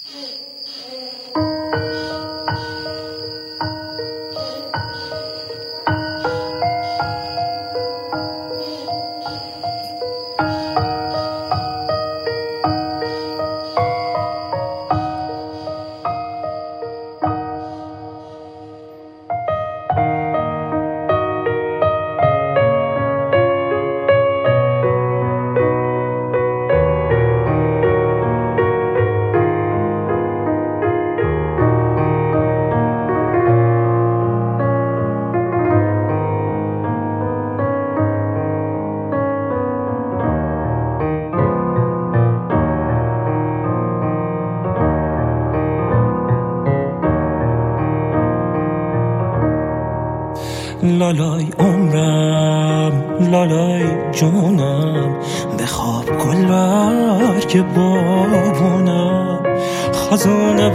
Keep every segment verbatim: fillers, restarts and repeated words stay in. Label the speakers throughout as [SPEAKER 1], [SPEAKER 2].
[SPEAKER 1] لالای عمرم، لالای جونم، بخواب گل برگ بابونم، خزون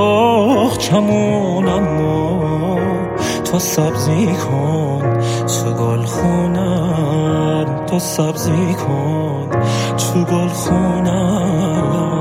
[SPEAKER 1] باغچمونم و تو سبزی کن تو گل خونم، تو سبزی کن تو گل خونم.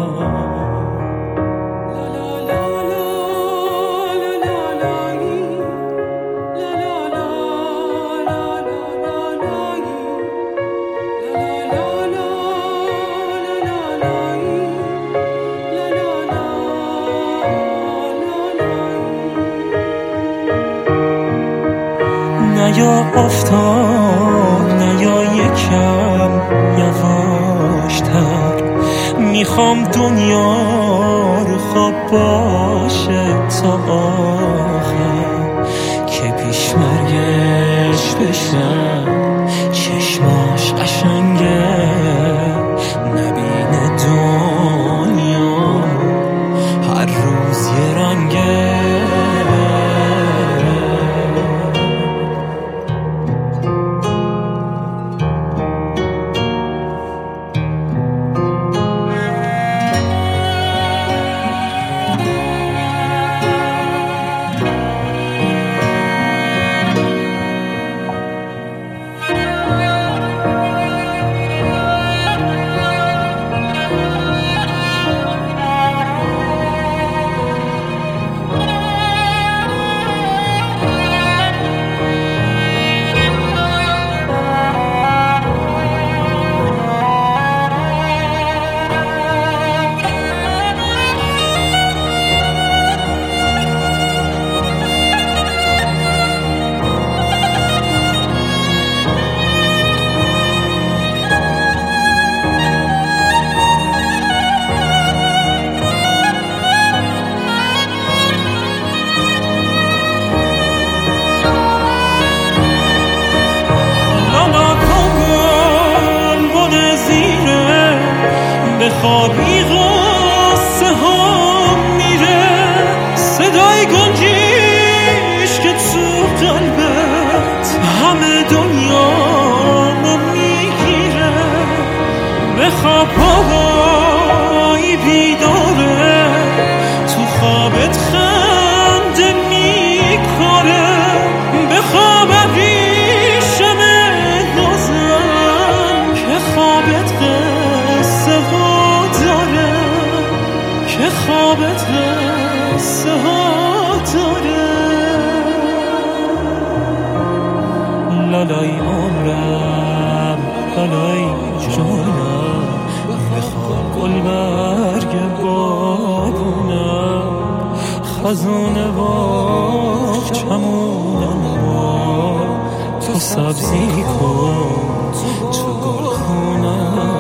[SPEAKER 1] نیا افتاد نیا یکم یواشتر، میخوام دنیا رو خواب باشه تا آخر، که پیش مرگش بشن چشماش قشنگه، نبینه دنیا هر روز یه رنگه. خوابی غصه ها میره، صدای گنجیش که تو قلبت همه دنیا رو میگیره. بخواب بابایی بیداره، تو خوابت خنده میکنه، بخواب ابریشم نازم که خوابت قصه ها که خوابت قصه ها داره. لالای عمرم، لالای جونم، بخواب گل برگ بابونم، خزون باغچمونم و تو سبزی کن تو گل خونم.